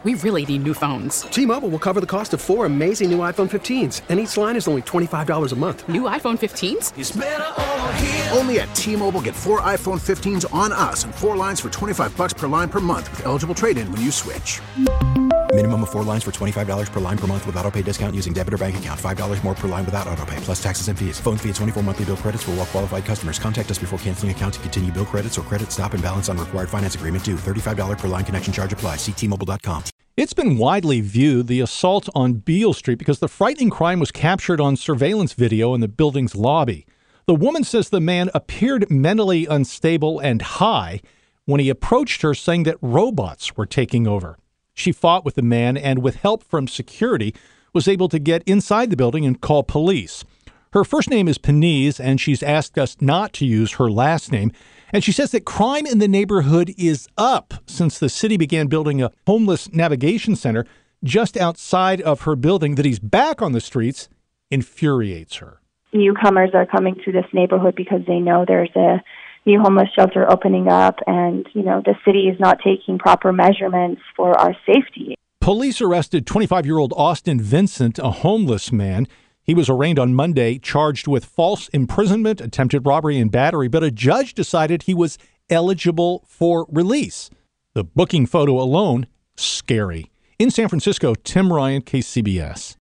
We really need new phones. T-Mobile will cover the cost of 4 amazing new iPhone 15s, and each line is only $25 a month. New iPhone 15s? It's better over here. Only at T-Mobile, get 4 iPhone 15s on us and 4 lines for $25 per line per month with eligible trade-in when you switch. Minimum of 4 lines for $25 per line per month with autopay discount using debit or bank account. $5 more per line without autopay, plus taxes and fees. Phone fee at 24 monthly bill credits for well-qualified customers. Contact us before canceling account to continue bill credits or credit stop and balance on required finance agreement due. $35 per line connection charge applies. See T-Mobile.com. It's been widely viewed, the assault on Beale Street, because the frightening crime was captured on surveillance video in the building's lobby. The woman says the man appeared mentally unstable and high when he approached her, saying that robots were taking over. She fought with the man and, with help from security, was able to get inside the building and call police. Her first name is Penise, and she's asked us not to use her last name. And she says that crime in the neighborhood is up since the city began building a homeless navigation center just outside of her building. That he's back on the streets infuriates her. Newcomers are coming to this neighborhood because they know there's a new homeless shelter opening up, and, the city is not taking proper measurements for our safety. Police arrested 25-year-old Austin Vincent, a homeless man. He was arraigned on Monday, charged with false imprisonment, attempted robbery, and battery, but a judge decided he was eligible for release. The booking photo alone, scary. In San Francisco, Tim Ryan, KCBS.